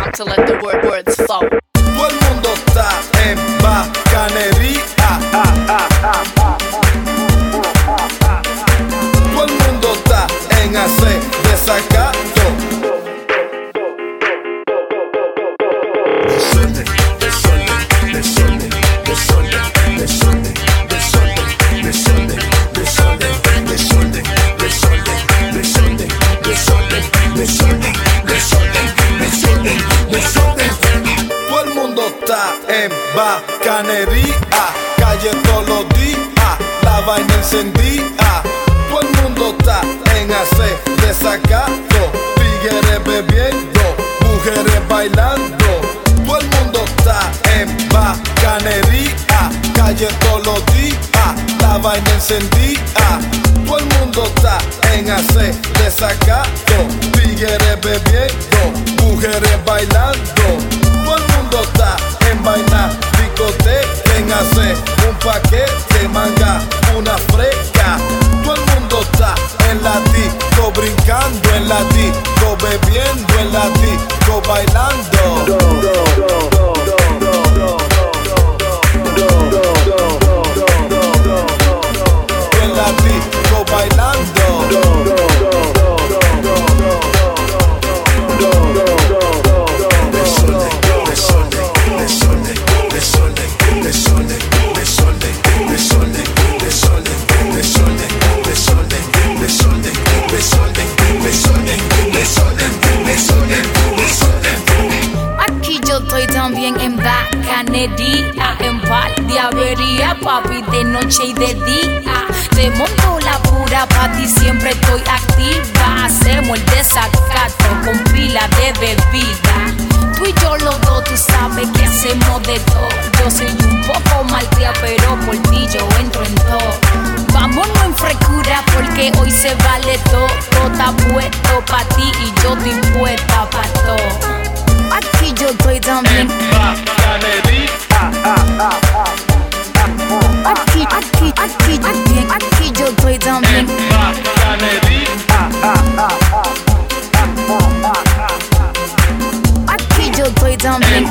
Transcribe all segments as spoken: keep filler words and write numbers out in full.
time to let the word words flow. Todo el mundo está en bacanería. Todo el mundo está en hacer desacato. Desorden, desorden, desorden, desorden, desorden, desorden, desorden, desorden, desorden, desorden, desorden, desorden, desorden, desorden, desorden. Todo el mundo está en bacanería, calle todos los días, la vaina encendida. Todo el mundo está en hacer desacato, tigres bebiendo, mujeres bailando. Todo el mundo está en bacanería, calle todos los días, la vaina encendida. Todo el mundo está en hacer desacato, tigres bebiendo, mujeres bailando. Todo el mundo está en bailar, discoteca, en hacer un paquete, manga, una fresca. Todo el mundo está en la disco, brincando en la disco, bebiendo en la disco, bailando. En la disco, bailando. Aquí yo estoy también en bacanería, en par de avería, papi, de noche y de día. Te monto la pura pa' ti, siempre estoy activa. Hacemos el desacato con pila de bebida. Tú y yo los dos, tú sabes que hacemos de todo. Yo soy un poco malcria, pero por ti yo entro en todo. Vámonos en frescura porque hoy se vale todo. Todo está puesto pa' ti y yo estoy puesta pa' todo. Aquí yo estoy también. Aquí, aquí, aquí, aquí, aquí yo estoy también. Aquí yo estoy también.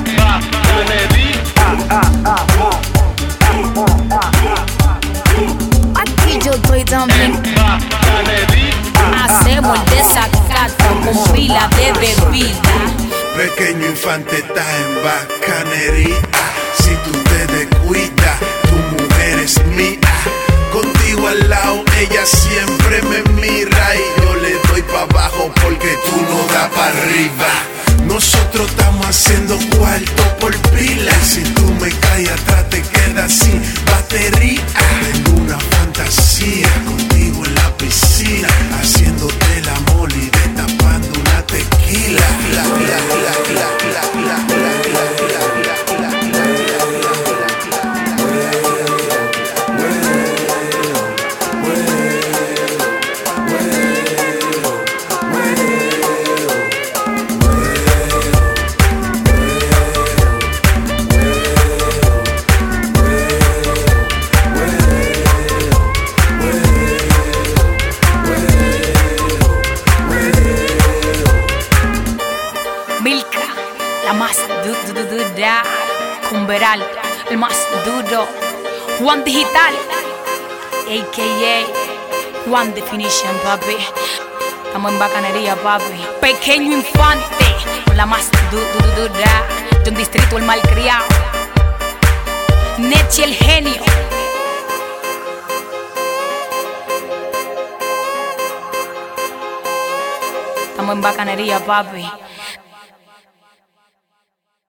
Aquí yo estoy también. Hacemos el desacato con pila de bebida. Pequeño infante está en bacanería. Si tú te descuidas, tu mujer es mía. Contigo al lado, ella siempre me mira y yo le doy pa' abajo porque tú no das pa' arriba. Nosotros estamos haciendo cuarto por pila. Si tú me caes atrás te quedas sin batería. Tengo una fantasía contigo en la piscina, haciéndote el amor y destapando una tequila. La, la, la, la, la, la, la, Milka, la más du- du- du- dura. Cumberal, el más duro. Juan Digital, a k a. Juan Definition, papi. Estamos en bacanería, papi. Pequeño infante, con la más du- du- du- dura. De un distrito el malcriado. Nechi el genio. Estamos en bacanería, papi.